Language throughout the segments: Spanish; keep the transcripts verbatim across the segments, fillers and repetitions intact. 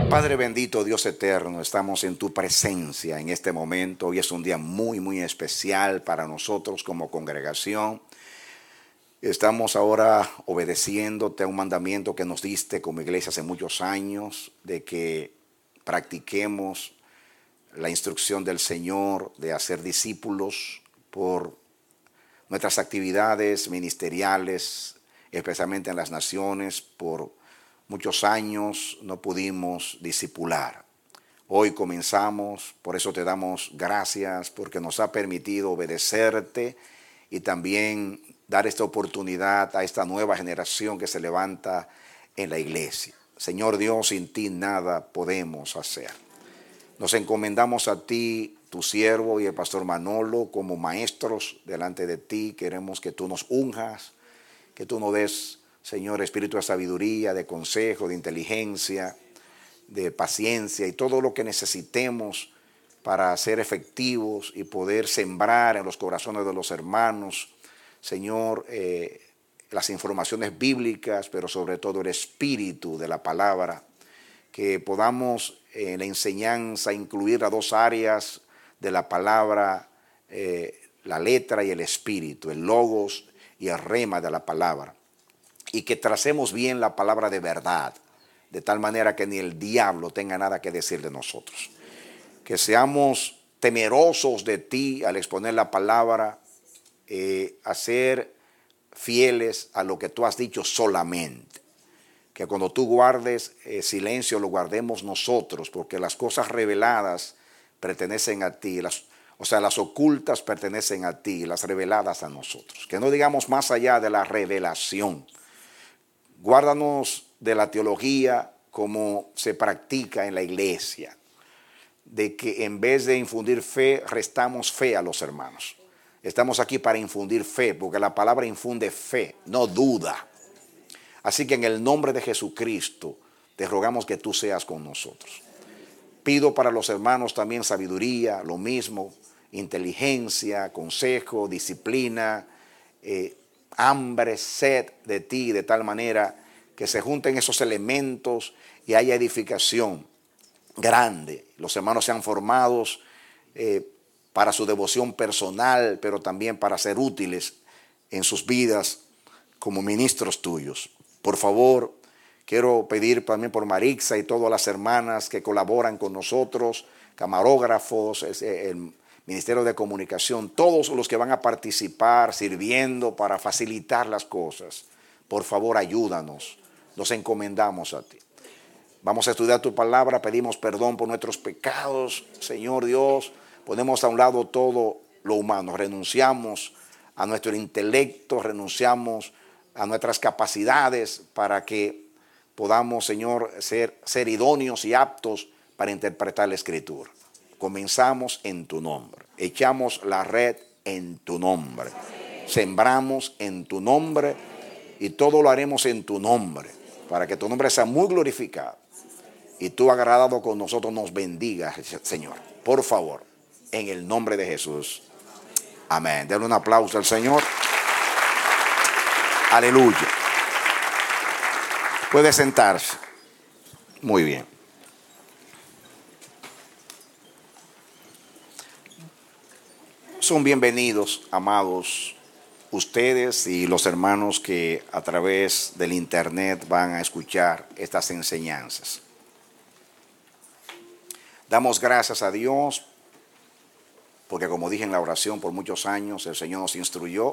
Padre bendito, Dios eterno, estamos en tu presencia en este momento. Hoy es un día muy, muy especial para nosotros como congregación. Estamos ahora obedeciéndote a un mandamiento que nos diste como iglesia hace muchos años, de que practiquemos la instrucción del Señor de hacer discípulos por nuestras actividades ministeriales, especialmente en las naciones. Por muchos años no pudimos discipular. Hoy comenzamos, por eso te damos gracias, porque nos ha permitido obedecerte y también dar esta oportunidad a esta nueva generación que se levanta en la iglesia. Señor Dios, sin ti nada podemos hacer. Nos encomendamos a ti, tu siervo y el pastor Manolo, como maestros delante de ti. Queremos que tú nos unjas, que tú nos des, Señor, espíritu de sabiduría, de consejo, de inteligencia, de paciencia y todo lo que necesitemos para ser efectivos y poder sembrar en los corazones de los hermanos, Señor, eh, las informaciones bíblicas, pero sobre todo el espíritu de la palabra, que podamos en eh, la enseñanza incluir las dos áreas de la palabra, eh, la letra y el espíritu, el logos y el rema de la palabra, y que tracemos bien la palabra de verdad, de tal manera que ni el diablo tenga nada que decir de nosotros. Que seamos temerosos de ti al exponer la palabra, eh, a ser fieles a lo que tú has dicho solamente. Que cuando tú guardes eh, silencio, lo guardemos nosotros, porque las cosas reveladas pertenecen a ti, las, o sea, las ocultas pertenecen a ti, las reveladas a nosotros. Que no digamos más allá de la revelación. Guárdanos de la teología como se practica en la iglesia, de que en vez de infundir fe, restamos fe a los hermanos. Estamos aquí para infundir fe, porque la palabra infunde fe, no duda. Así que en el nombre de Jesucristo te rogamos que tú seas con nosotros. Pido para los hermanos también sabiduría, lo mismo, inteligencia, consejo, disciplina, eh, hambre, sed de ti, de tal manera que se junten esos elementos y haya edificación grande. Los hermanos sean formados eh, para su devoción personal, pero también para ser útiles en sus vidas como ministros tuyos. Por favor, quiero pedir también por Marixa y todas las hermanas que colaboran con nosotros, camarógrafos, el Ministerio de Comunicación, todos los que van a participar sirviendo para facilitar las cosas. Por favor, ayúdanos, nos encomendamos a ti. Vamos a estudiar tu palabra, pedimos perdón por nuestros pecados, Señor Dios, ponemos a un lado todo lo humano, renunciamos a nuestro intelecto, renunciamos a nuestras capacidades para que podamos, Señor, ser, ser idóneos y aptos para interpretar la Escritura. Comenzamos en tu nombre, echamos la red en tu nombre, sembramos en tu nombre y todo lo haremos en tu nombre, para que tu nombre sea muy glorificado y tú, agradado con nosotros, nos bendigas, Señor. Por favor, en el nombre de Jesús. Amén. Denle un aplauso al Señor. Aleluya. Puede sentarse. Muy bien. Son bienvenidos, amados, ustedes y los hermanos que a través del internet van a escuchar estas enseñanzas. Damos gracias a Dios porque, como dije en la oración, por muchos años el Señor nos instruyó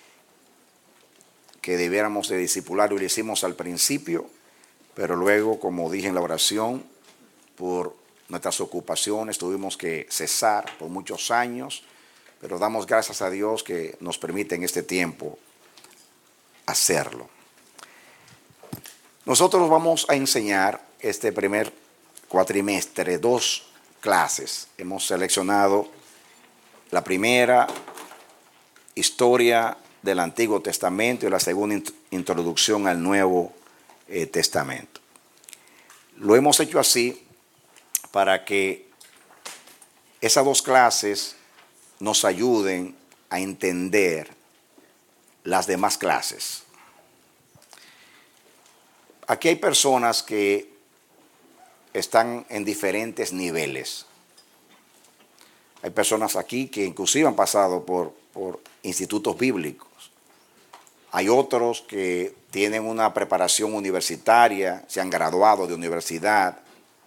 que debiéramos de discipular, y lo hicimos al principio, pero luego, como dije en la oración, por nuestras ocupaciones tuvimos que cesar por muchos años, pero damos gracias a Dios que nos permite en este tiempo hacerlo. Nosotros vamos a enseñar este primer cuatrimestre dos clases. Hemos seleccionado la primera, historia del Antiguo Testamento, y la segunda, introducción al Nuevo eh, Testamento. Lo hemos hecho así para que esas dos clases nos ayuden a entender las demás clases. Aquí hay personas que están en diferentes niveles. Hay personas aquí que inclusive han pasado por, por institutos bíblicos. Hay otros que tienen una preparación universitaria, se han graduado de universidad.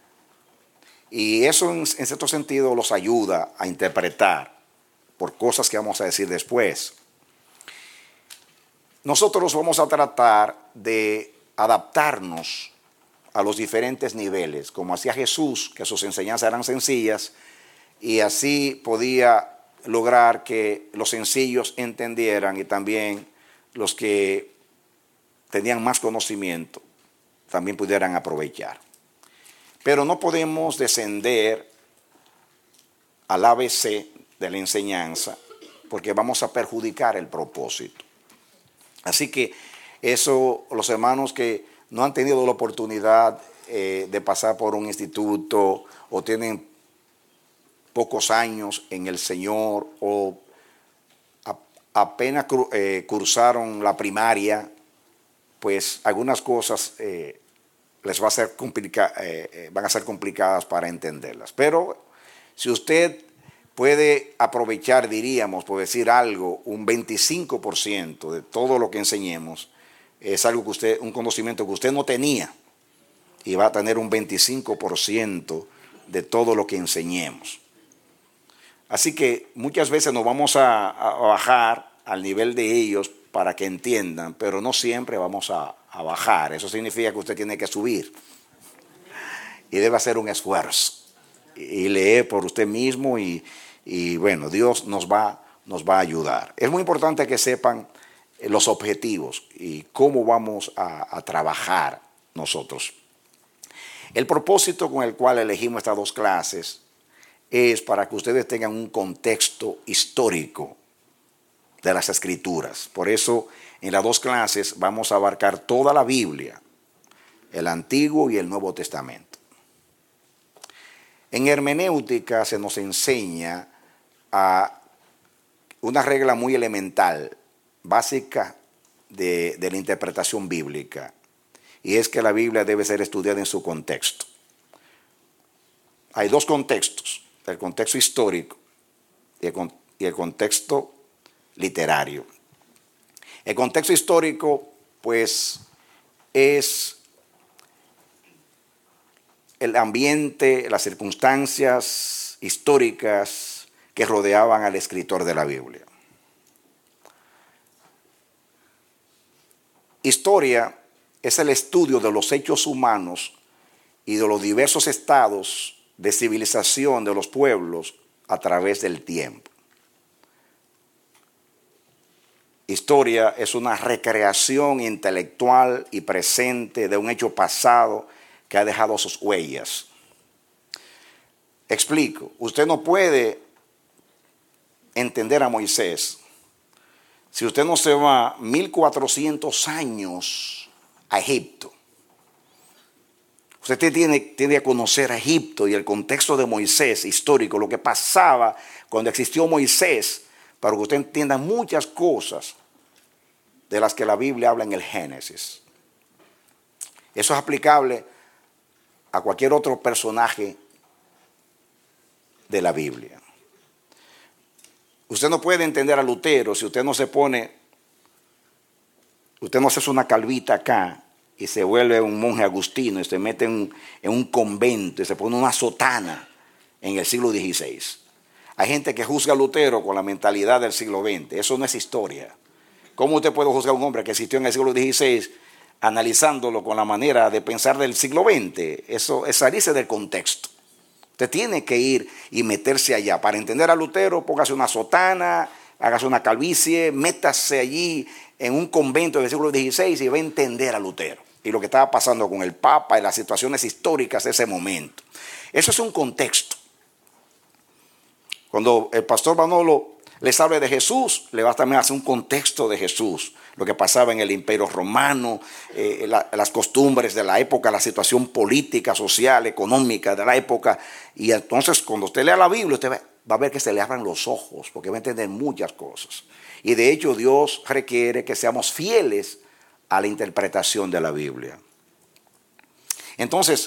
Y eso en, en cierto sentido los ayuda a interpretar por cosas que vamos a decir después. Nosotros vamos a tratar de adaptarnos a los diferentes niveles, como hacía Jesús, que sus enseñanzas eran sencillas, y así podía lograr que los sencillos entendieran y también los que tenían más conocimiento también pudieran aprovechar. Pero no podemos descender al A B C de la enseñanza porque vamos a perjudicar el propósito. Así que eso, los hermanos que no han tenido la oportunidad eh, de pasar por un instituto o tienen pocos años en el Señor o a, apenas eh, cursaron la primaria, pues algunas cosas eh, les va a ser complica, eh, van a ser complicadas para entenderlas. Pero si usted puede aprovechar, diríamos, por decir algo, un veinticinco por ciento de todo lo que enseñemos, es algo que usted, un conocimiento que usted no tenía, y va a tener un veinticinco por ciento de todo lo que enseñemos. Así que muchas veces nos vamos a, a bajar al nivel de ellos para que entiendan, pero no siempre vamos a, a bajar. Eso significa que usted tiene que subir y debe hacer un esfuerzo y leer por usted mismo y, y bueno, Dios nos va, nos va a ayudar. Es muy importante que sepan los objetivos y cómo vamos a, a trabajar nosotros. El propósito con el cual elegimos estas dos clases es para que ustedes tengan un contexto histórico de las Escrituras. Por eso, en las dos clases vamos a abarcar toda la Biblia, el Antiguo y el Nuevo Testamento. En hermenéutica se nos enseña a una regla muy elemental, básica de, de la interpretación bíblica, y es que la Biblia debe ser estudiada en su contexto. Hay dos contextos, el contexto histórico y el, y el contexto literario. El contexto histórico, pues, es el ambiente, las circunstancias históricas que rodeaban al escritor de la Biblia. Historia es el estudio de los hechos humanos y de los diversos estados de civilización de los pueblos a través del tiempo. Historia es una recreación intelectual y presente de un hecho pasado que ha dejado sus huellas. Explico, usted no puede entender a Moisés si usted no se va mil cuatrocientos años a Egipto. Usted tiene, tiene que conocer a Egipto y el contexto de Moisés histórico, lo que pasaba cuando existió Moisés, para que usted entienda muchas cosas de las que la Biblia habla en el Génesis. Eso es aplicable a cualquier otro personaje de la Biblia. Usted no puede entender a Lutero si usted no se pone, usted no se hace una calvita acá y se vuelve un monje agustino y se mete en, en un convento y se pone una sotana en el siglo dieciséis. Hay gente que juzga a Lutero con la mentalidad del siglo veinte. Eso no es historia. ¿Cómo usted puede juzgar a un hombre que existió en el siglo dieciséis analizándolo con la manera de pensar del siglo veinte? Eso es salirse del contexto. Usted tiene que ir y meterse allá. Para entender a Lutero, póngase una sotana, hágase una calvicie, métase allí en un convento del siglo dieciséis y va a entender a Lutero y lo que estaba pasando con el Papa y las situaciones históricas de ese momento. Eso es un contexto. Cuando el pastor Manolo les habla de Jesús, le va también a hacer un contexto de Jesús, lo que pasaba en el Imperio Romano, eh, la, las costumbres de la época, la situación política, social, económica de la época. Y entonces cuando usted lea la Biblia, usted va, va a ver que se le abran los ojos, porque va a entender muchas cosas. Y de hecho Dios requiere que seamos fieles a la interpretación de la Biblia. Entonces,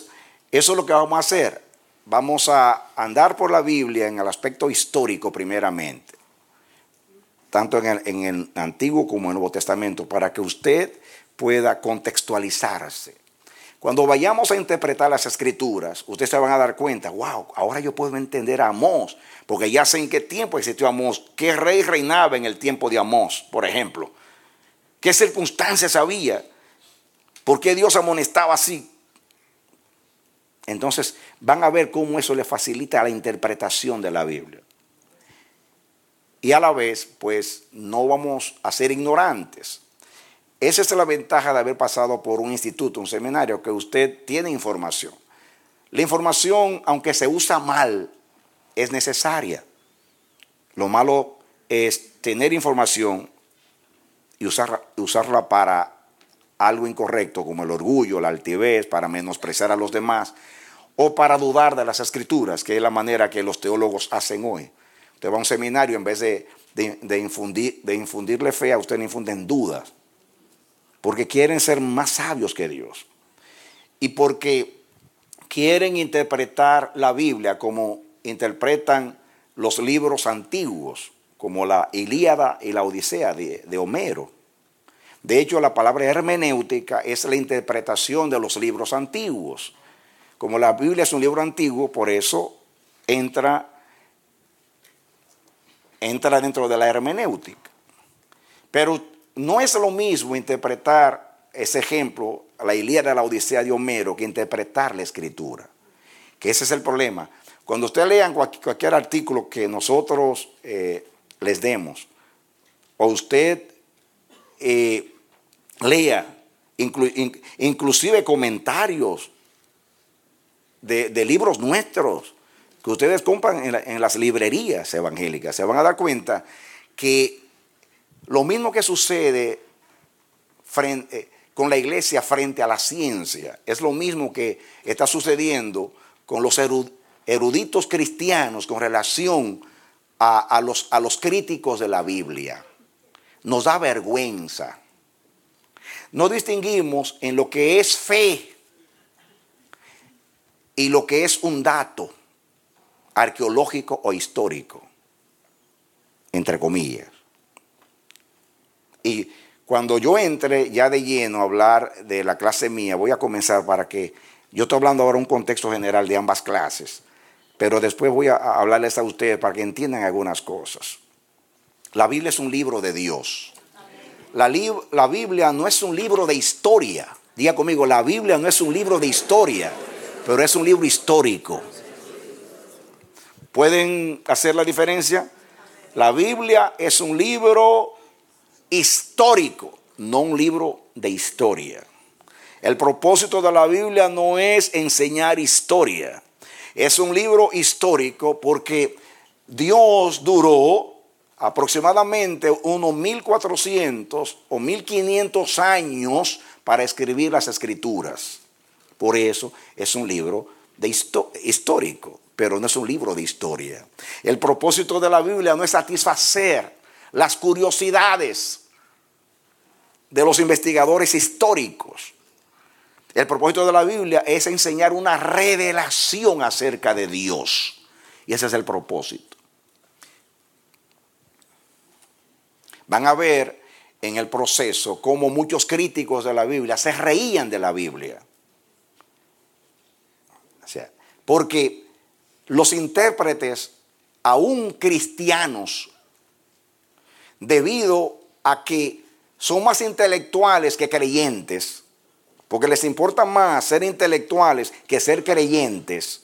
Eso es lo que vamos a hacer. Vamos a andar por la Biblia en el aspecto histórico primeramente, tanto en el, en el Antiguo como en el Nuevo Testamento, para que usted pueda contextualizarse. Cuando vayamos a interpretar las Escrituras, ustedes se van a dar cuenta, wow, ahora yo puedo entender a Amós, porque ya sé en qué tiempo existió Amós, qué rey reinaba en el tiempo de Amós, por ejemplo, qué circunstancias había, por qué Dios amonestaba así. Entonces van a ver cómo eso le facilita la interpretación de la Biblia. Y a la vez, pues no vamos a ser ignorantes. Esa es la ventaja de haber pasado por un instituto, un seminario, que usted tiene información. La información, aunque se usa mal, es necesaria. Lo malo es tener información y usarla, usarla para algo incorrecto, como el orgullo, la altivez, para menospreciar a los demás, o para dudar de las Escrituras, que es la manera que los teólogos hacen hoy. Usted va a un seminario, en vez de, de, de, infundir, de infundirle fe, a usted le infunden dudas, porque quieren ser más sabios que Dios, y porque quieren interpretar la Biblia como interpretan los libros antiguos, como la Ilíada y la Odisea de, de Homero. De hecho, la palabra hermenéutica es la interpretación de los libros antiguos. Como la Biblia es un libro antiguo, por eso entra, entra dentro de la hermenéutica. Pero no es lo mismo interpretar ese ejemplo, la Ilíada, la Odisea de Homero, que interpretar la Escritura. Que ese es el problema. Cuando ustedes lean cualquier, cualquier artículo que nosotros eh, les demos, o usted eh, lea, inclu, in, inclusive comentarios de, de libros nuestros, que ustedes compran en, la, en las librerías evangélicas, se van a dar cuenta que lo mismo que sucede frente, eh, con la iglesia frente a la ciencia, es lo mismo que está sucediendo con los eruditos cristianos con relación a, a, los, a los críticos de la Biblia. Nos da vergüenza. No distinguimos en lo que es fe y lo que es un dato arqueológico o histórico, entre comillas. Y cuando yo entre ya de lleno a hablar de la clase mía, voy a comenzar para que, yo estoy hablando ahora un contexto general de ambas clases, pero después voy a hablarles a ustedes para que entiendan algunas cosas. La Biblia es un libro de Dios. La, li- la Biblia no es un libro de historia. Diga conmigo, la Biblia no es un libro de historia, pero es un libro histórico. ¿Pueden hacer la diferencia? La Biblia es un libro histórico, no un libro de historia. El propósito de la Biblia no es enseñar historia. Es un libro histórico porque Dios duró aproximadamente unos mil cuatrocientos o mil quinientos años para escribir las Escrituras. Por eso es un libro de histo- histórico, pero no es un libro de historia. El propósito de la Biblia no es satisfacer las curiosidades de los investigadores históricos. El propósito de la Biblia es enseñar una revelación acerca de Dios. Y ese es el propósito. Van a ver en el proceso cómo muchos críticos de la Biblia se reían de la Biblia. O sea, porque los intérpretes, aún cristianos, debido a que son más intelectuales que creyentes, porque les importa más ser intelectuales que ser creyentes,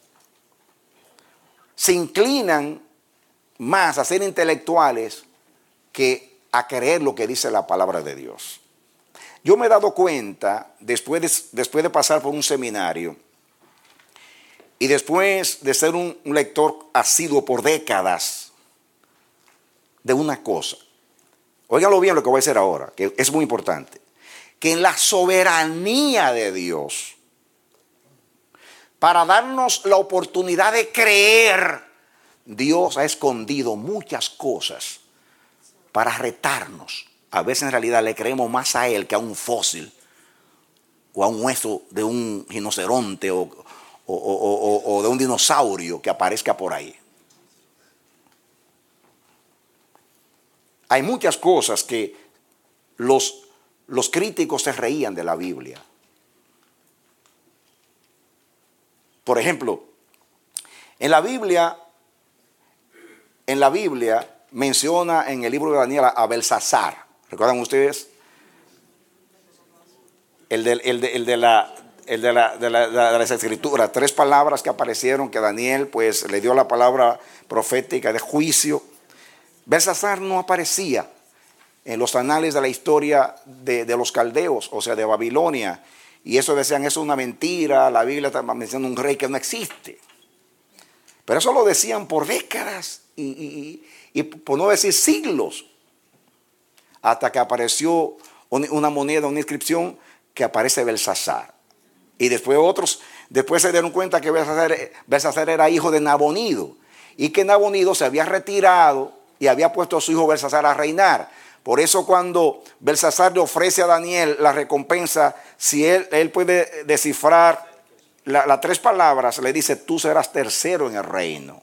se inclinan más a ser intelectuales que a creer lo que dice la palabra de Dios. Yo me he dado cuenta, después de, después de pasar por un seminario, y después de ser un, un lector asiduo por décadas, de una cosa. Óiganlo bien lo que voy a decir ahora, que es muy importante. Que en la soberanía de Dios, para darnos la oportunidad de creer, Dios ha escondido muchas cosas para retarnos. A veces en realidad le creemos más a Él que a un fósil, o a un hueso de un rinoceronte, o, o, o, o, o de un dinosaurio que aparezca por ahí. Hay muchas cosas que los, los críticos se reían de la Biblia. Por ejemplo, en la Biblia, en la Biblia menciona en el libro de Daniel a Belsasar. ¿Recuerdan ustedes? El de, el de, el de la... El de, la, de, la, de las escrituras, tres palabras que aparecieron que Daniel pues le dio la palabra profética de juicio. Belsasar no aparecía en los anales de la historia de, de los caldeos, o sea, de Babilonia. Y eso decían, eso es una mentira, la Biblia está mencionando un rey que no existe. Pero eso lo decían por décadas y, y, y por no decir siglos, hasta que apareció una moneda, una inscripción que aparece Belsasar. Y después otros, después se dieron cuenta que Belsasar, Belsasar era hijo de Nabonido. Y que Nabonido se había retirado y había puesto a su hijo Belsasar a reinar. Por eso cuando Belsasar le ofrece a Daniel la recompensa, si él, él puede descifrar las la tres palabras, le dice, tú serás tercero en el reino.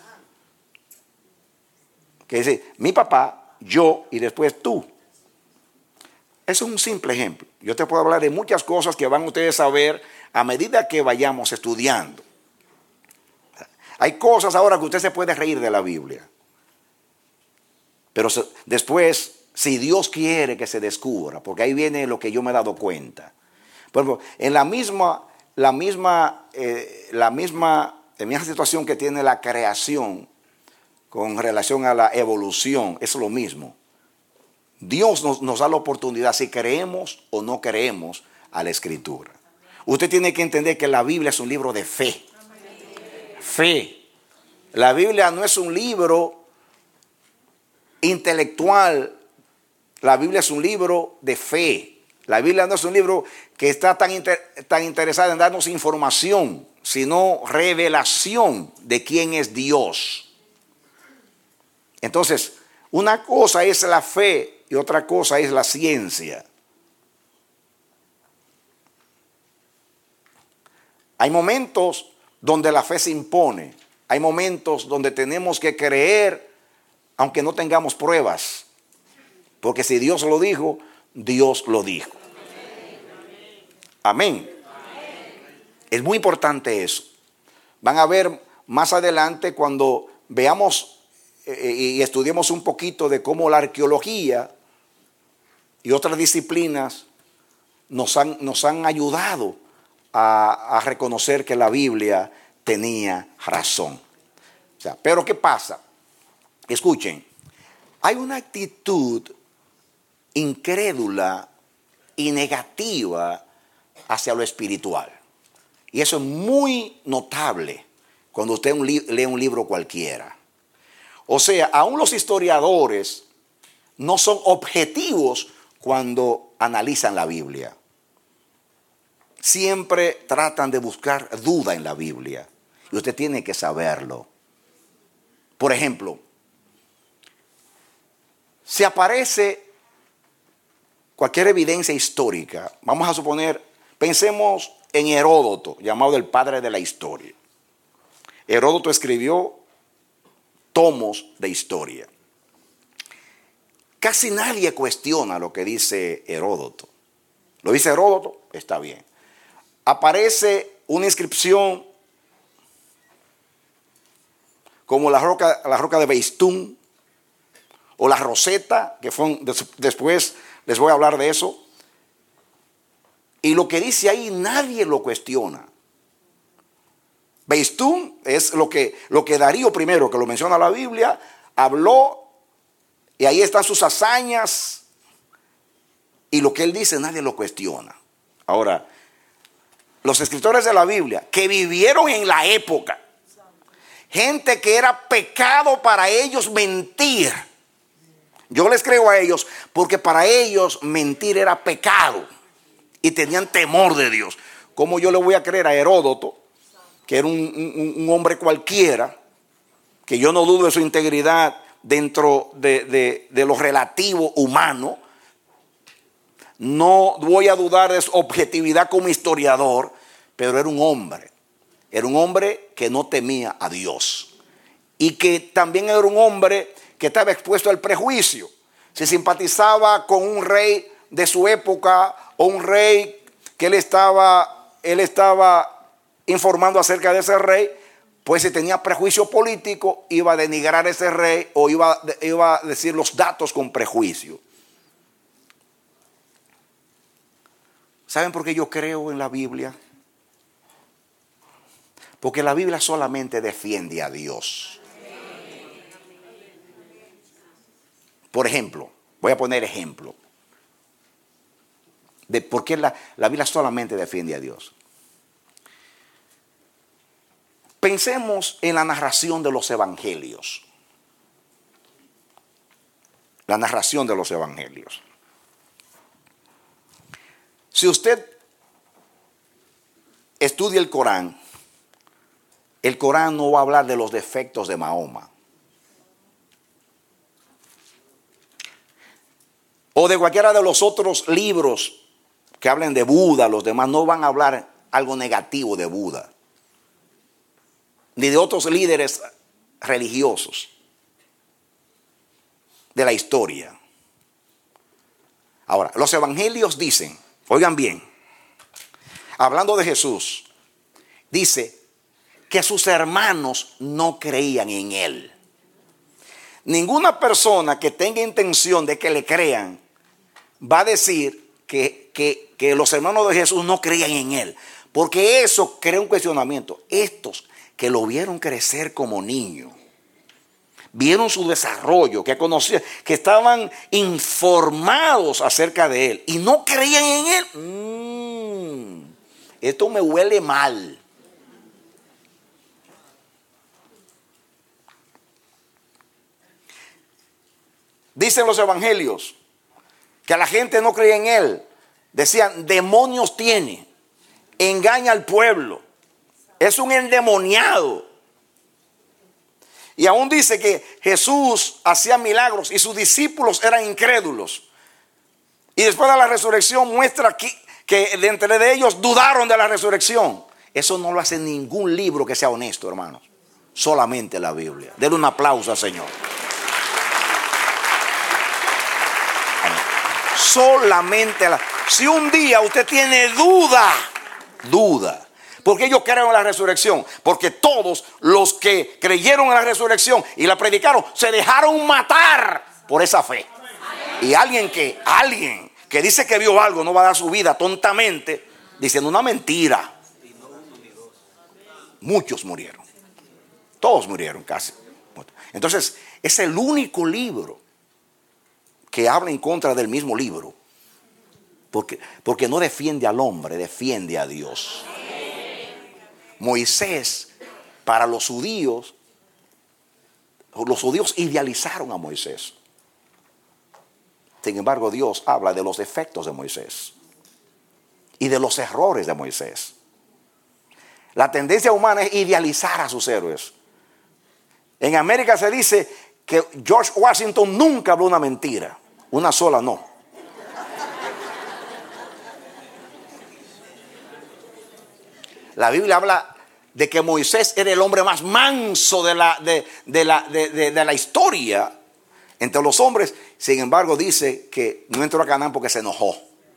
Que dice, mi papá, yo y después tú. Eso es un simple ejemplo. Yo te puedo hablar de muchas cosas que van ustedes a ver a medida que vayamos estudiando. Hay cosas ahora que usted se puede reír de la Biblia. Pero después, si Dios quiere que se descubra, porque ahí viene lo que yo me he dado cuenta. Por ejemplo, en la misma, la misma, eh, la misma, en misma situación que tiene la creación con relación a la evolución, es lo mismo. Dios nos, nos da la oportunidad, si creemos o no creemos, a la Escritura. Usted tiene que entender que la Biblia es un libro de fe. Fe. La Biblia no es un libro intelectual. La Biblia es un libro de fe. La Biblia no es un libro que está tan, inter, tan interesado en darnos información, sino revelación de quién es Dios. Entonces, una cosa es la fe y otra cosa es la ciencia. Hay momentos donde la fe se impone. Hay momentos donde tenemos que creer aunque no tengamos pruebas. Porque si Dios lo dijo, Dios lo dijo. Amén. Es muy importante eso. Van a ver más adelante cuando veamos eh, y estudiemos un poquito de cómo la arqueología y otras disciplinas nos han, nos han ayudado a, a reconocer que la Biblia tenía razón. O sea, pero ¿qué pasa? Escuchen, hay una actitud incrédula y negativa hacia lo espiritual. Y eso es muy notable cuando usted lee un libro cualquiera. O sea, aún los historiadores no son objetivos cuando analizan la Biblia. Siempre tratan de buscar duda en la Biblia. Y usted tiene que saberlo. Por ejemplo, si aparece cualquier evidencia histórica, vamos a suponer, pensemos en Heródoto, llamado el padre de la historia. Heródoto escribió tomos de historia. Casi nadie cuestiona lo que dice Heródoto. Lo dice Heródoto, está bien. Aparece una inscripción como la roca, la roca de Beistún o la Roseta, que fue un, después les voy a hablar de eso. Y lo que dice ahí nadie lo cuestiona. Beistún es lo que, lo que Darío primero, que lo menciona la Biblia, habló. Y ahí están sus hazañas. Y lo que él dice nadie lo cuestiona. Ahora, los escritores de la Biblia que vivieron en la época, gente que era pecado para ellos mentir. Yo les creo a ellos porque para ellos mentir era pecado. Y tenían temor de Dios. ¿Cómo yo le voy a creer a Heródoto, que era un, un, un hombre cualquiera, que yo no dudo de su integridad dentro de, de, de lo relativo humano? No voy a dudar de su objetividad como historiador, pero era un hombre. era un hombre que no temía a Dios y que también era un hombre que estaba expuesto al prejuicio. Si simpatizaba con un rey de su época o un rey que él estaba, él estaba informando acerca de ese rey, pues si tenía prejuicio político, iba a denigrar a ese rey o iba, iba a decir los datos con prejuicio. ¿Saben por qué yo creo en la Biblia? Porque la Biblia solamente defiende a Dios. Por ejemplo, voy a poner ejemplo de por qué la, la Biblia solamente defiende a Dios. Pensemos en la narración de los evangelios. La narración de los evangelios. Si usted estudia el Corán, el Corán no va a hablar de los defectos de Mahoma. O de cualquiera de los otros libros que hablen de Buda, los demás no van a hablar algo negativo de Buda. Ni de otros líderes religiosos de la historia. Ahora, los evangelios dicen, oigan bien, hablando de Jesús, dice que sus hermanos no creían en él. Ninguna persona que tenga intención de que le crean va a decir que, que, que los hermanos de Jesús no creían en él, porque eso crea un cuestionamiento. Estos que lo vieron crecer como niño, vieron su desarrollo, que conocían, que estaban informados acerca de él y no creían en él. Mm, esto me huele mal. Dicen los evangelios que la gente no creía en él. Decían, demonios tiene, engaña al pueblo, es un endemoniado. Y aún dice que Jesús hacía milagros y sus discípulos eran incrédulos. Y después de la resurrección muestra aquí que de entre de ellos dudaron de la resurrección. Eso no lo hace ningún libro que sea honesto, hermanos. Solamente la Biblia. Denle un aplauso al Señor. Solamente la... Si un día usted tiene duda, duda. ¿Por qué yo creo en la resurrección? Porque todos los que creyeron en la resurrección y la predicaron se dejaron matar por esa fe. Y alguien que, alguien que dice que vio algo no va a dar su vida tontamente diciendo una mentira. Muchos murieron. Todos murieron casi. Entonces, es el único libro que habla en contra del mismo libro. Porque, porque no defiende al hombre, defiende a Dios. Moisés, para los judíos, los judíos idealizaron a Moisés. Sin embargo, Dios habla de los defectos de Moisés y de los errores de Moisés. La tendencia humana es idealizar a sus héroes. En América se dice que George Washington nunca habló una mentira, una sola no. La Biblia habla de que Moisés era el hombre más manso de la, de, de la, de, de, de la historia entre los hombres. Sin embargo, dice que no entró a Canaán porque se enojó.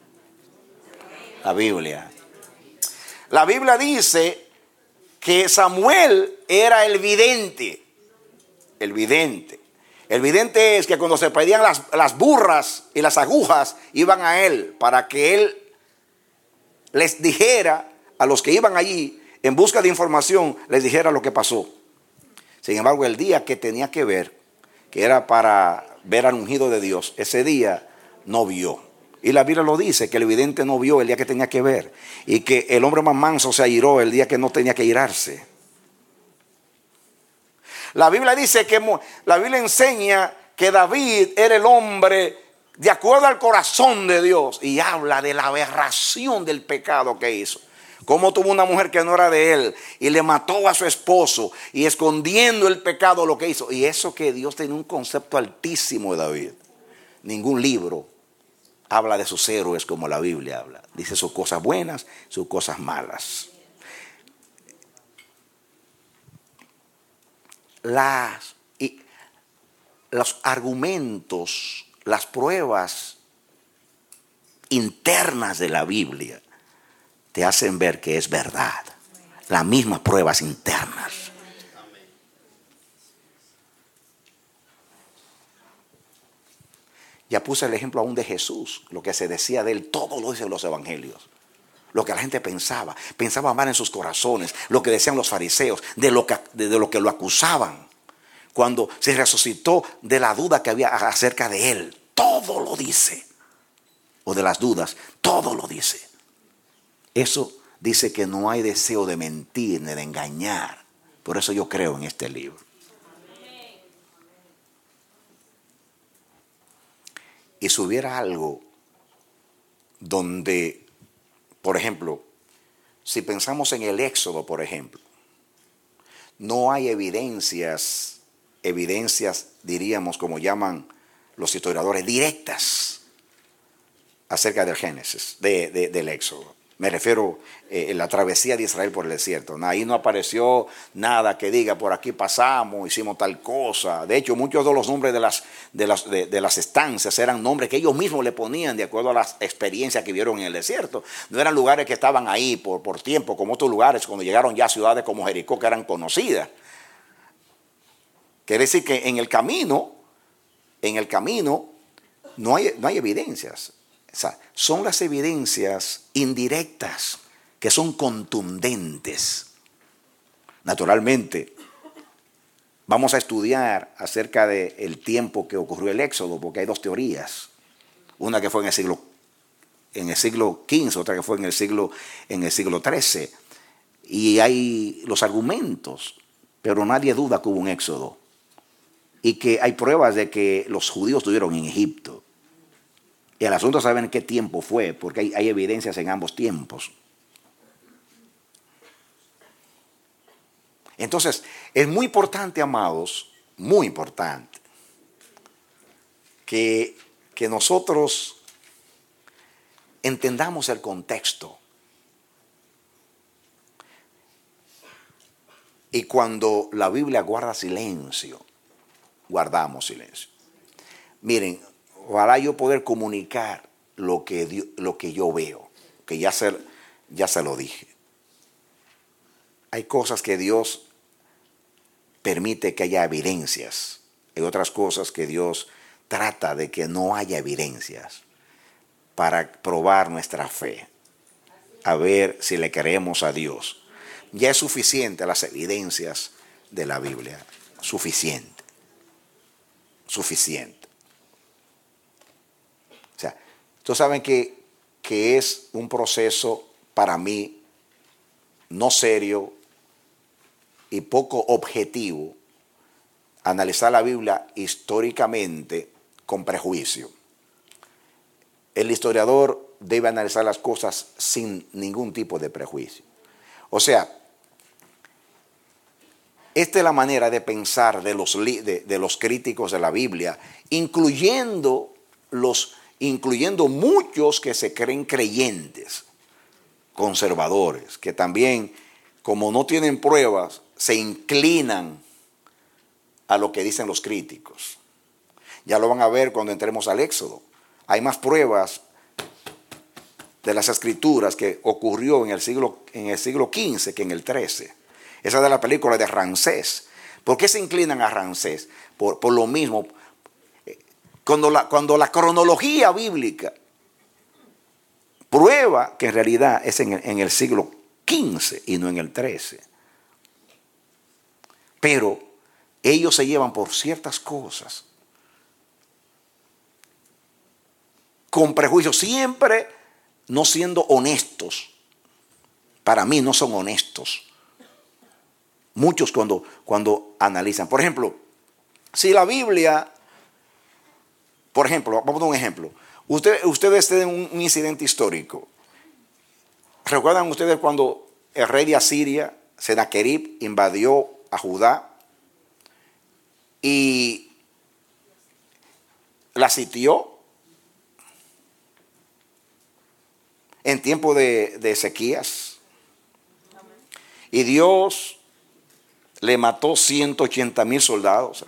La Biblia. La Biblia dice que Samuel era el vidente. El vidente. El vidente es que cuando se pedían las, las burras y las agujas, iban a él para que él les dijera a los que iban allí en busca de información, les dijera lo que pasó. Sin embargo, el día que tenía que ver, que era para ver al ungido de Dios, ese día no vio. Y la Biblia lo dice, que el vidente no vio el día que tenía que ver. Y que el hombre más manso se airó el día que no tenía que airarse. La Biblia dice que, la Biblia enseña que David era el hombre de acuerdo al corazón de Dios. Y habla de la aberración del pecado que hizo. Cómo tuvo una mujer que no era de él y le mató a su esposo y escondiendo el pecado lo que hizo. Y eso que Dios tenía un concepto altísimo de David. Ningún libro habla de sus héroes como la Biblia habla. Dice sus cosas buenas, sus cosas malas. las, y, los argumentos, las pruebas internas de la Biblia te hacen ver que es verdad. Las mismas pruebas internas. Ya puse el ejemplo aún de Jesús, lo que se decía de él, todo lo dicen los evangelios. Lo que la gente pensaba, pensaba mal en sus corazones, lo que decían los fariseos, de lo que, de, de lo, que lo acusaban. Cuando se resucitó, de la duda que había acerca de él, todo lo dice. O de las dudas, todo lo dice. Eso dice que no hay deseo de mentir ni de engañar. Por eso yo creo en este libro. Y si hubiera algo donde, por ejemplo, si pensamos en el Éxodo, por ejemplo, no hay evidencias, evidencias, diríamos, como llaman los historiadores, directas acerca del Génesis, de, de, del Éxodo. Me refiero a eh, la travesía de Israel por el desierto. Ahí no apareció nada que diga, por aquí pasamos, hicimos tal cosa. De hecho, muchos de los nombres de las, de las, de, de las estancias eran nombres que ellos mismos le ponían de acuerdo a las experiencias que vieron en el desierto. No eran lugares que estaban ahí por, por tiempo, como otros lugares, cuando llegaron ya a ciudades como Jericó, que eran conocidas. Quiere decir que en el camino, en el camino no hay, no hay evidencias. O sea, son las evidencias indirectas que son contundentes. Naturalmente, vamos a estudiar acerca del tiempo que ocurrió el Éxodo, porque hay dos teorías. Una que fue en el siglo, en el siglo quince, otra que fue en el siglo, en el siglo trece. Y hay los argumentos, pero nadie duda que hubo un Éxodo. Y que hay pruebas de que los judíos estuvieron en Egipto. Y el asunto es saber en qué tiempo fue, porque hay, hay evidencias en ambos tiempos. Entonces, es muy importante, amados, muy importante, que, que nosotros entendamos el contexto. Y cuando la Biblia guarda silencio, guardamos silencio. Miren, ojalá yo poder comunicar lo que, Dios, lo que yo veo, que ya se, ya se lo dije. Hay cosas que Dios permite que haya evidencias. Hay otras cosas que Dios trata de que no haya evidencias para probar nuestra fe. A ver si le creemos a Dios. Ya es suficiente las evidencias de la Biblia. Suficiente. Suficiente. O sea, ustedes saben que, que es un proceso para mí no serio y poco objetivo analizar la Biblia históricamente con prejuicio. El historiador debe analizar las cosas sin ningún tipo de prejuicio. O sea, esta es la manera de pensar de los, de, de los críticos de la Biblia, incluyendo los incluyendo muchos que se creen creyentes, conservadores, que también, como no tienen pruebas, se inclinan a lo que dicen los críticos. Ya lo van a ver cuando entremos al Éxodo. Hay más pruebas de las Escrituras que ocurrió en el siglo, en el siglo quince que en el trece. Esa de la película de Ramsés. ¿Por qué se inclinan a Ramsés? Por, por lo mismo. Cuando la, cuando la cronología bíblica prueba que en realidad es en el, en el siglo quince y no en el trece. Pero ellos se llevan por ciertas cosas con prejuicio, siempre no siendo honestos. Para mí no son honestos. Muchos cuando, cuando analizan. Por ejemplo, si la Biblia... Por ejemplo, vamos a dar un ejemplo. Usted, ustedes tienen un, un incidente histórico. ¿Recuerdan ustedes cuando el rey de Asiria, Sennacherib, invadió a Judá y la sitió en tiempo de, de Ezequías? Y Dios le mató ciento ochenta mil soldados.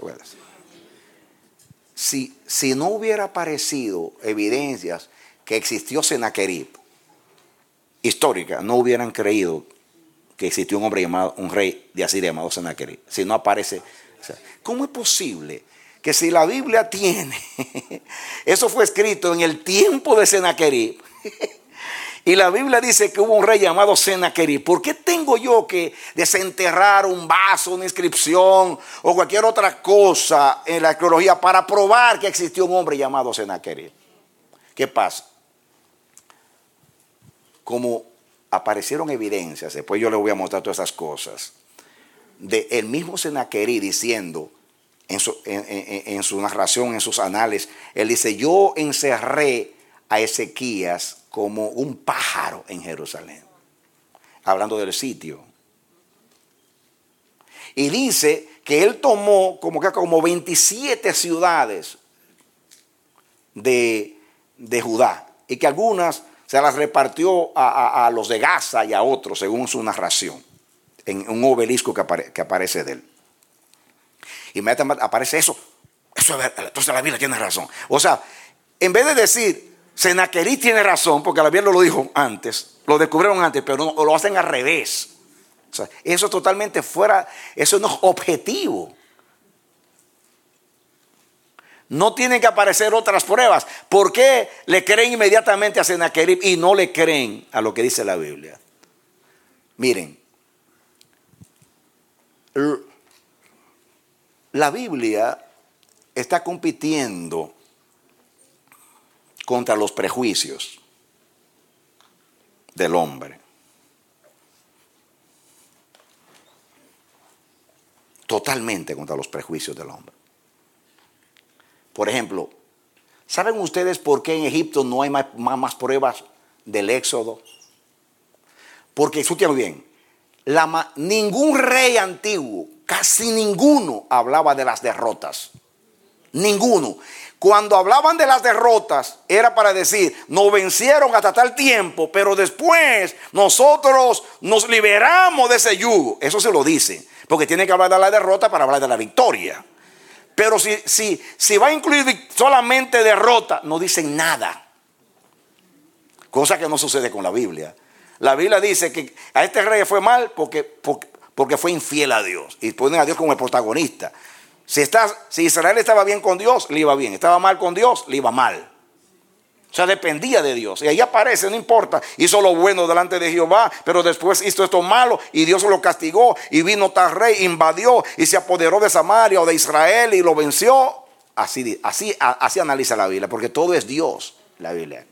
Si, si no hubiera aparecido evidencias que existió Sennacherib histórica, no hubieran creído que existió un hombre llamado, un rey de Asiria llamado Sennacherib. Si no aparece, o sea, ¿cómo es posible que si la Biblia tiene, eso fue escrito en el tiempo de Sennacherib, y la Biblia dice que hubo un rey llamado Sennacherib, ¿por qué tengo yo que desenterrar un vaso, una inscripción o cualquier otra cosa en la arqueología para probar que existió un hombre llamado Sennacherib? ¿Qué pasa? Como aparecieron evidencias, después yo les voy a mostrar todas esas cosas, de el mismo Sennacherib diciendo en su, en, en, en su narración, en sus anales, él dice: yo encerré a Ezequías como un pájaro en Jerusalén, hablando del sitio. Y dice que él tomó como, que como veintisiete ciudades de, de Judá, y que algunas se las repartió a, a, a los de Gaza y a otros, según su narración, en un obelisco que, apare, que aparece de él. Inmediatamente aparece eso. Eso es verdad. Entonces la Biblia tiene razón. O sea, en vez de decir Sennacherib tiene razón, porque la Biblia lo dijo antes, lo descubrieron antes, pero no, lo hacen al revés. O sea, eso es totalmente fuera, eso no es objetivo. No tienen que aparecer otras pruebas. ¿Por qué le creen inmediatamente a Sennacherib y no le creen a lo que dice la Biblia? Miren, la Biblia está compitiendo contra los prejuicios del hombre. Totalmente contra los prejuicios del hombre. Por ejemplo, ¿saben ustedes por qué en Egipto no hay más, más, más pruebas del éxodo? Porque, escuchen bien, la, ningún rey antiguo, casi ninguno, hablaba de las derrotas. Ninguno. Cuando hablaban de las derrotas, era para decir, nos vencieron hasta tal tiempo, pero después nosotros nos liberamos de ese yugo. Eso se lo dice, porque tiene que hablar de la derrota para hablar de la victoria. Pero si, si, si va a incluir solamente derrota, no dicen nada. Cosa que no sucede con la Biblia. La Biblia dice que a este rey fue mal porque, porque, porque fue infiel a Dios. Y ponen a Dios como el protagonista. Si, está, si Israel estaba bien con Dios, le iba bien. Estaba mal con Dios, le iba mal. O sea, dependía de Dios. Y ahí aparece, no importa. Hizo lo bueno delante de Jehová, pero después hizo esto malo y Dios lo castigó. Y vino tal rey, invadió y se apoderó de Samaria o de Israel y lo venció. Así, así, así analiza la Biblia, porque todo es Dios, la Biblia.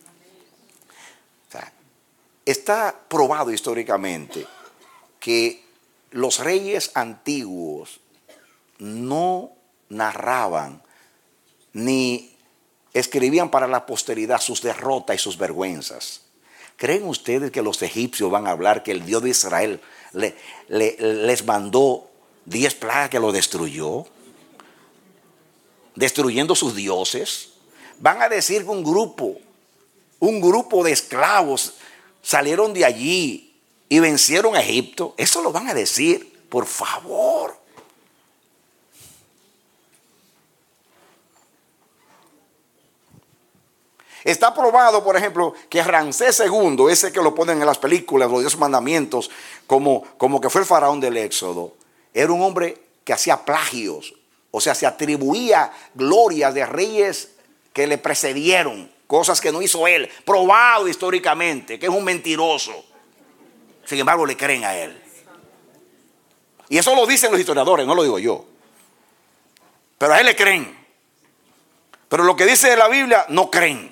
O sea, está probado históricamente que los reyes antiguos no narraban ni escribían para la posteridad sus derrotas y sus vergüenzas. ¿Creen ustedes que los egipcios van a hablar que el Dios de Israel le, le, les mandó diez plagas que lo destruyó? Destruyendo sus dioses. Van a decir que un grupo, un grupo de esclavos salieron de allí y vencieron a Egipto. Eso lo van a decir, por favor. Está probado, por ejemplo, que Ramsés segundo, ese que lo ponen en las películas, los diez mandamientos, como, como que fue el faraón del Éxodo, era un hombre que hacía plagios, o sea, se atribuía glorias de reyes que le precedieron, cosas que no hizo él, probado históricamente, que es un mentiroso. Sin embargo, le creen a él. Y eso lo dicen los historiadores, no lo digo yo. Pero a él le creen. Pero lo que dice la Biblia, no creen.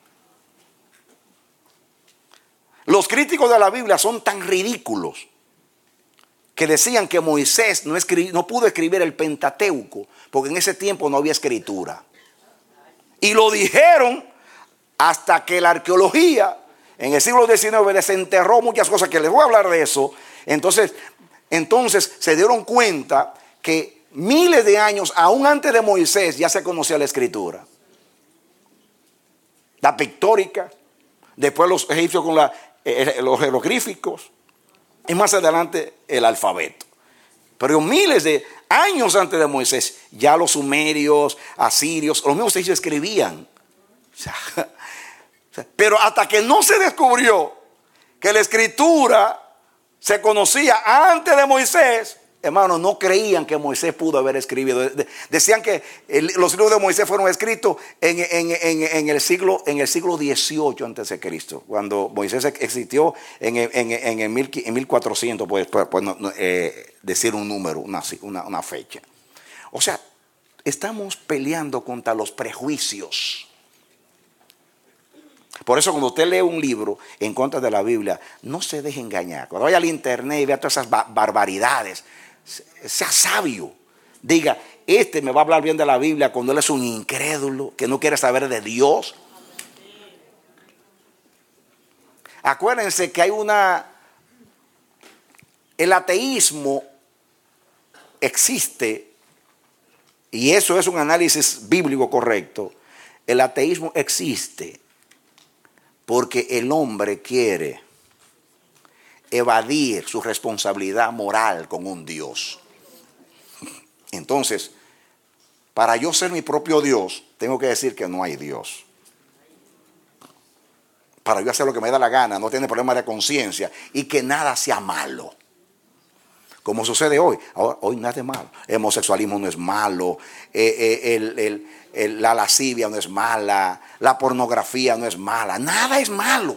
Los críticos de la Biblia son tan ridículos que decían que Moisés no, escri- no pudo escribir el Pentateuco porque en ese tiempo no había escritura. Y lo dijeron hasta que la arqueología en el siglo diecinueve desenterró muchas cosas, que les voy a hablar de eso. Entonces, entonces se dieron cuenta que miles de años, aún antes de Moisés, ya se conocía la escritura. La pictórica, después los egipcios con la... los jeroglíficos y más adelante el alfabeto. Pero miles de años antes de Moisés, ya los sumerios, asirios, los mismos ellos escribían. O sea, pero hasta que no se descubrió que la escritura se conocía antes de Moisés, hermanos, no creían que Moisés pudo haber escrito. Decían que el, los libros de Moisés fueron escritos en, en, en, en el siglo en el siglo dieciocho antes de Cristo, cuando Moisés existió en, en, en, en, mil, en mil cuatrocientos, pues, pues, pues no, no, eh, decir un número, una, una, una fecha. O sea, estamos peleando contra los prejuicios. Por eso cuando usted lee un libro en contra de la Biblia, no se deje engañar. Cuando vaya al internet y vea todas esas barbaridades, sea sabio. Diga, este me va a hablar bien de la Biblia cuando él es un incrédulo que no quiere saber de Dios. Acuérdense que hay una... El ateísmo existe, y eso es un análisis bíblico correcto. El ateísmo existe porque el hombre quiere evadir su responsabilidad moral con un Dios. Entonces, para yo ser mi propio Dios, tengo que decir que no hay Dios. Para yo hacer lo que me da la gana, no tener problema de conciencia y que nada sea malo. Como sucede hoy. Ahora, hoy nada es malo. El homosexualismo no es malo. Eh, eh, el, el, el, la lascivia no es mala. La pornografía no es mala. Nada es malo.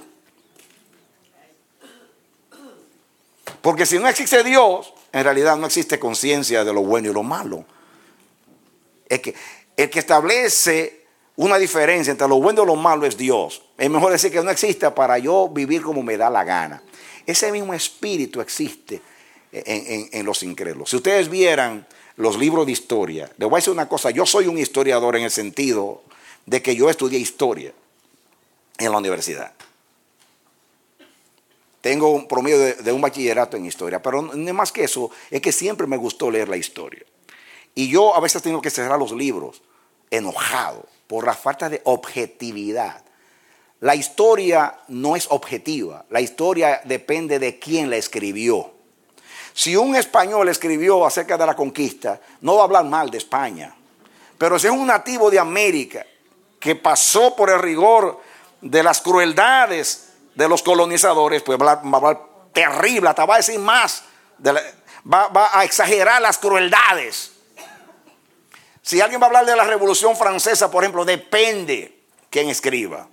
Porque si no existe Dios, en realidad no existe conciencia de lo bueno y lo malo. El que, el que establece una diferencia entre lo bueno y lo malo es Dios. Es mejor decir que no existe para yo vivir como me da la gana. Ese mismo espíritu existe En, en, en los incrédulos. Si ustedes vieran los libros de historia, les voy a decir una cosa, yo soy un historiador en el sentido de que yo estudié historia en la universidad. Tengo un promedio de, de un bachillerato en historia, pero no más que eso, es que siempre me gustó leer la historia. Y yo a veces tengo que cerrar los libros enojado por la falta de objetividad. La historia no es objetiva, la historia depende de quién la escribió. Si un español escribió acerca de la conquista, no va a hablar mal de España. Pero si es un nativo de América que pasó por el rigor de las crueldades de los colonizadores, pues va a hablar, va a hablar terrible, hasta va a decir más, de la, va, va a exagerar las crueldades. Si alguien va a hablar de la Revolución Francesa, por ejemplo, depende quién escriba.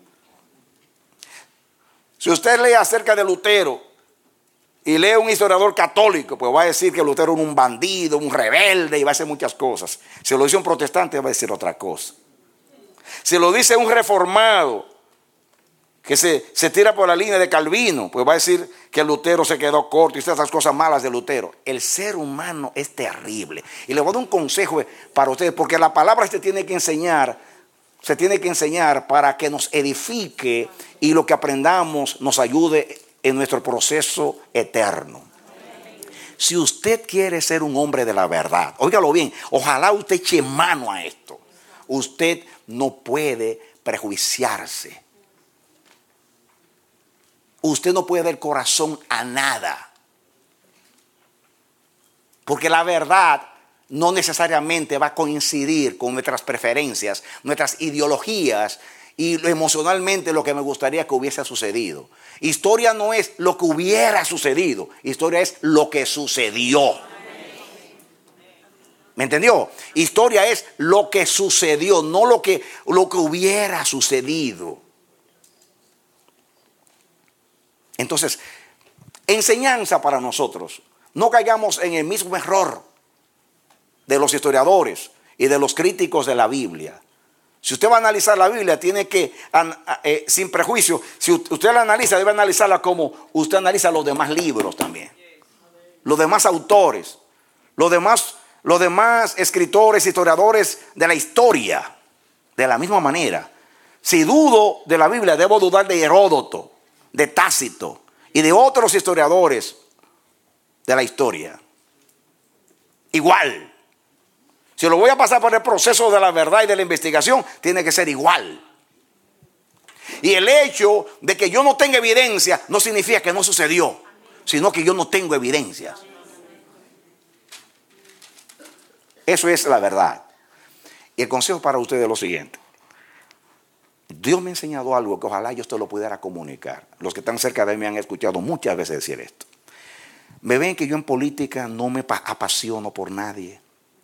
Si usted lee acerca de Lutero, y lee un historiador católico, pues va a decir que Lutero era un bandido, un rebelde y va a decir muchas cosas. Si lo dice un protestante, va a decir otra cosa. Si lo dice un reformado que se, se tira por la línea de Calvino, pues va a decir que Lutero se quedó corto y todas esas cosas malas de Lutero. El ser humano es terrible. Y le voy a dar un consejo para ustedes, porque la palabra se tiene que enseñar, se tiene que enseñar para que nos edifique y lo que aprendamos nos ayude en nuestro proceso eterno. Si usted quiere ser un hombre de la verdad, óigalo bien, ojalá usted eche mano a esto. Usted no puede prejuiciarse. Usted no puede dar corazón a nada. Porque la verdad no necesariamente va a coincidir con nuestras preferencias, nuestras ideologías y emocionalmente lo que me gustaría que hubiese sucedido. Historia no es lo que hubiera sucedido. Historia es lo que sucedió. ¿Me entendió? Historia es lo que sucedió, no lo que, lo que hubiera sucedido. Entonces, enseñanza para nosotros. No caigamos en el mismo error de los historiadores y de los críticos de la Biblia. Si usted va a analizar la Biblia, tiene que, eh, sin prejuicio, si usted la analiza, debe analizarla como usted analiza los demás libros también. Los demás autores, los demás, los demás escritores, historiadores de la historia. De la misma manera. Si dudo de la Biblia, debo dudar de Heródoto, de Tácito y de otros historiadores de la historia. Igual. Si lo voy a pasar por el proceso de la verdad y de la investigación, tiene que ser igual. Y el hecho de que yo no tenga evidencia no significa que no sucedió, sino que yo no tengo evidencias. Eso es la verdad. Y el consejo para ustedes es lo siguiente. Dios me ha enseñado algo que ojalá yo esto lo pudiera comunicar. Los que están cerca de mí me han escuchado muchas veces decir esto. Me ven que yo en política no me apasiono por nadie.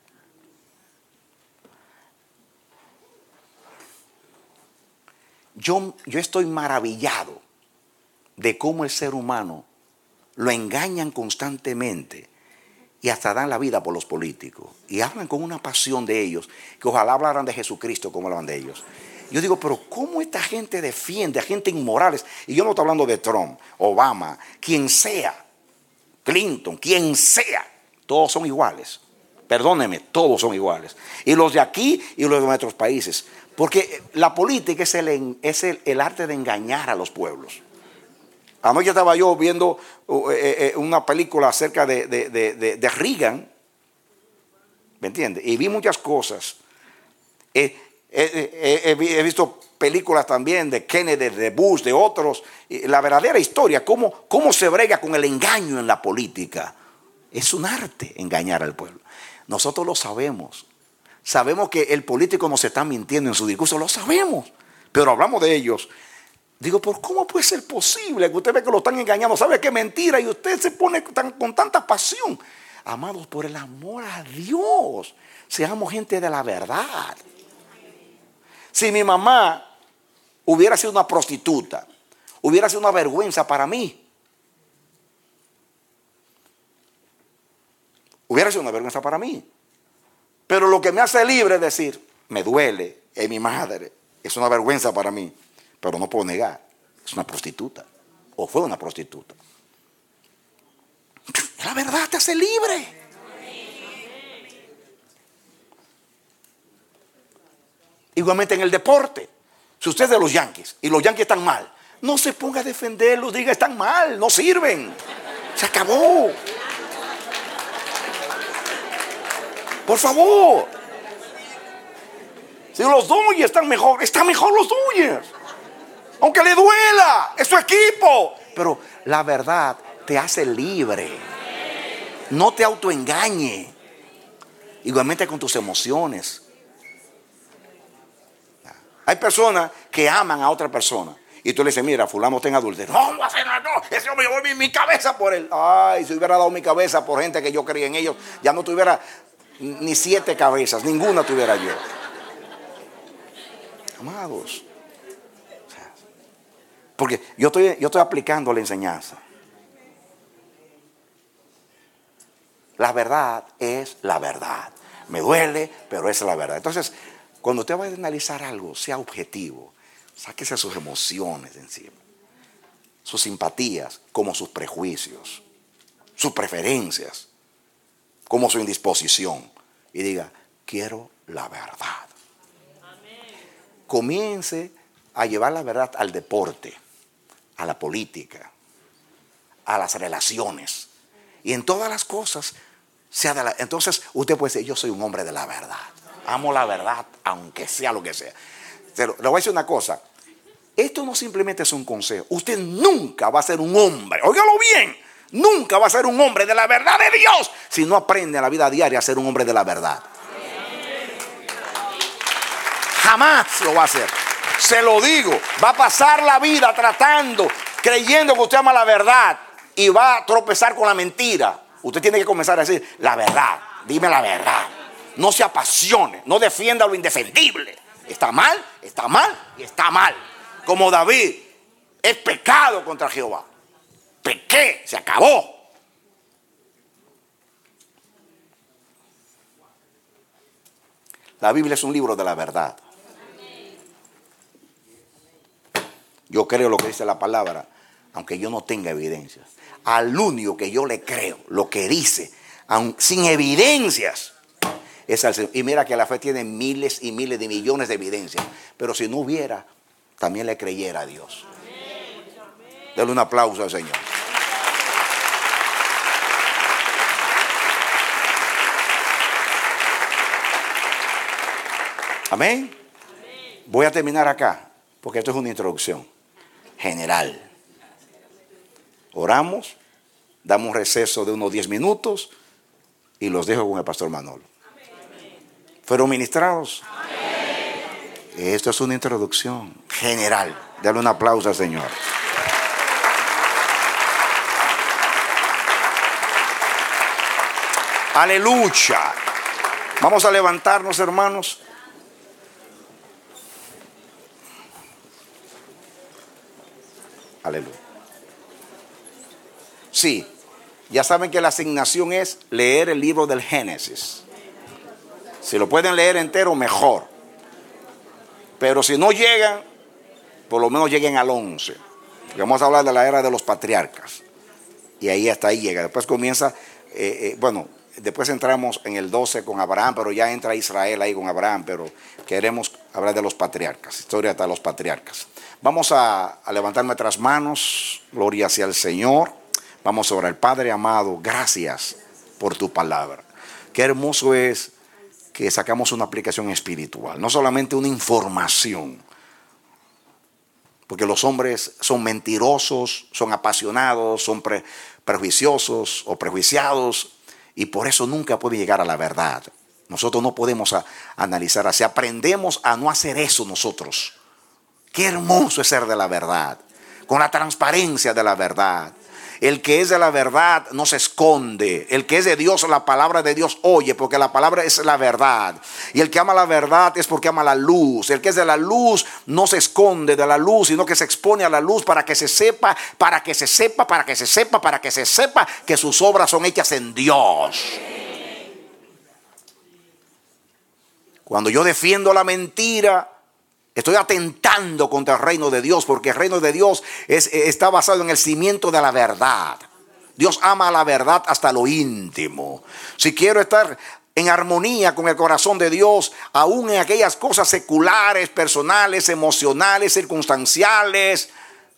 Yo, yo estoy maravillado de cómo el ser humano lo engañan constantemente y hasta dan la vida por los políticos. Y hablan con una pasión de ellos, que ojalá hablaran de Jesucristo como hablan de ellos. Yo digo, pero ¿cómo esta gente defiende a gente inmorales? Y yo no estoy hablando de Trump, Obama, quien sea, Clinton, quien sea. Todos son iguales. Perdónenme, todos son iguales. Y los de aquí y los de nuestros países. Porque la política es el, es el, el arte de engañar a los pueblos. Anoche estaba yo viendo uh, eh, una película acerca de, de, de, de, de Reagan. ¿Me entiendes? Y vi muchas cosas. Eh, eh, eh, he visto películas también de Kennedy, de Bush, de otros. La verdadera historia, cómo, cómo se brega con el engaño en la política. Es un arte engañar al pueblo. Nosotros lo sabemos. Sabemos que el político nos está mintiendo en su discurso, lo sabemos. Pero hablamos de ellos. Digo, ¿por cómo puede ser posible que usted ve que lo están engañando? ¿Sabe qué mentira? Y usted se pone tan, con tanta pasión. Amados, por el amor a Dios, seamos gente de la verdad. Si mi mamá hubiera sido una prostituta, hubiera sido una vergüenza para mí. Hubiera sido una vergüenza para mí. Pero lo que me hace libre es decir, me duele, es mi madre, es una vergüenza para mí. Pero no puedo negar, es una prostituta. O fue una prostituta. La verdad te hace libre. Igualmente en el deporte. Si usted es de los Yankees y los Yankees están mal, no se ponga a defenderlos, diga están mal, no sirven. Se acabó. Por favor. Si los Dodgers están mejor, están mejor los Dodgers. Aunque le duela, es su equipo. Pero la verdad te hace libre. No te autoengañe. Igualmente con tus emociones. Hay personas que aman a otra persona. Y tú le dices, mira, fulano está en adulterio. No, no hace nada, no. Ese hombre llevó mi, mi cabeza por él. Ay, si hubiera dado mi cabeza por gente que yo creía en ellos, ya no tuviera ni siete cabezas, ninguna tuviera yo. Amados. Porque yo estoy, yo estoy aplicando la enseñanza. La verdad es la verdad. Me duele, pero es la verdad. Entonces, cuando usted va a analizar algo, sea objetivo. Sáquese sus emociones de encima. Sus simpatías, como sus prejuicios. Sus preferencias, como su indisposición. Y diga, quiero la verdad. Comience a llevar la verdad al deporte, a la política, a las relaciones. Y en todas las cosas, sea de la, entonces usted puede decir, yo soy un hombre de la verdad. Amo la verdad, aunque sea lo que sea. Pero le voy a decir una cosa. Esto no simplemente es un consejo. Usted nunca va a ser un hombre, óigalo bien, nunca va a ser un hombre de la verdad de Dios si no aprende en la vida diaria a ser un hombre de la verdad. Jamás lo va a hacer. Se lo digo, va a pasar la vida tratando, creyendo que usted ama la verdad y va a tropezar con la mentira. Usted tiene que comenzar a decir la verdad, dime la verdad. No se apasione, no defienda lo indefendible. Está mal, está mal y está mal. Como David, es pecado contra Jehová. Pequé, se acabó. La Biblia es un libro de la verdad. Yo creo lo que dice la palabra, aunque yo no tenga evidencias. Al único que yo le creo, lo que dice, aun, sin evidencias, es al Señor. Y mira que la fe tiene miles y miles de millones de evidencias. Pero si no hubiera, también le creyera a Dios. Dale un aplauso al Señor. Amén. Voy a terminar acá, porque esto es una introducción general. Oramos, damos un receso de unos diez minutos y los dejo con el pastor Manolo. ¿Fueron ministrados? Esto es una introducción general. Dale un aplauso al Señor. Aleluya. Vamos a levantarnos, hermanos. Aleluya. Sí, ya saben que la asignación es leer el libro del Génesis. Si lo pueden leer entero, mejor. Pero si no llegan, por lo menos lleguen al once. Porque vamos a hablar de la era de los patriarcas. Y ahí hasta ahí llega. Después comienza, eh, eh, bueno, después entramos en el doce con Abraham, pero ya entra Israel ahí con Abraham, pero queremos hablar de los patriarcas, historia hasta los patriarcas. Vamos a, a levantar nuestras manos, gloria hacia el Señor. Vamos a orar. Padre amado, gracias por tu palabra. Qué hermoso es que sacamos una aplicación espiritual, no solamente una información. Porque los hombres son mentirosos, son apasionados, son pre, prejuiciosos o prejuiciados, y por eso nunca pueden llegar a la verdad. Nosotros no podemos a, analizar así. Aprendemos a no hacer eso nosotros. Qué hermoso es ser de la verdad, con la transparencia de la verdad. El que es de la verdad no se esconde. El que es de Dios, la palabra de Dios oye, porque la palabra es la verdad. Y el que ama la verdad es porque ama la luz. El que es de la luz no se esconde de la luz, sino que se expone a la luz para que se sepa, para que se sepa, para que se sepa, para que se sepa que sus obras son hechas en Dios. Cuando yo defiendo la mentira, estoy atentando contra el reino de Dios, porque el reino de Dios es, está basado en el cimiento de la verdad. Dios ama la verdad hasta lo íntimo. Si quiero estar en armonía con el corazón de Dios, aún en aquellas cosas seculares, personales, emocionales, circunstanciales,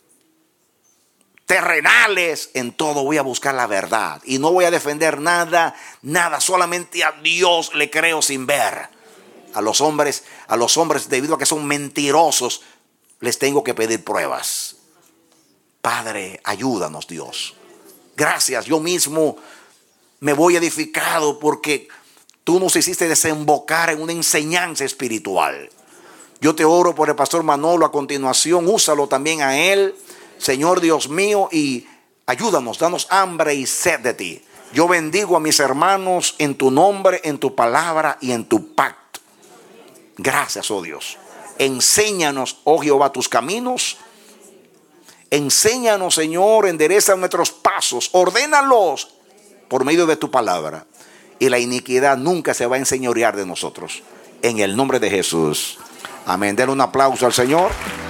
terrenales, en todo voy a buscar la verdad. Y no voy a defender nada, nada, solamente a Dios le creo sin ver. A los hombres, a los hombres, debido a que son mentirosos, les tengo que pedir pruebas. Padre, ayúdanos, Dios. Gracias, yo mismo me voy edificado porque tú nos hiciste desembocar en una enseñanza espiritual. Yo te oro por el pastor Manolo a continuación, úsalo también a él, Señor Dios mío, y ayúdanos, danos hambre y sed de ti. Yo bendigo a mis hermanos en tu nombre, en tu palabra y en tu pacto. Gracias, oh Dios. Enséñanos, oh Jehová, tus caminos. Enséñanos, Señor, endereza nuestros pasos. Ordénalos por medio de tu palabra. Y la iniquidad nunca se va a enseñorear de nosotros. En el nombre de Jesús. Amén. Denle un aplauso al Señor.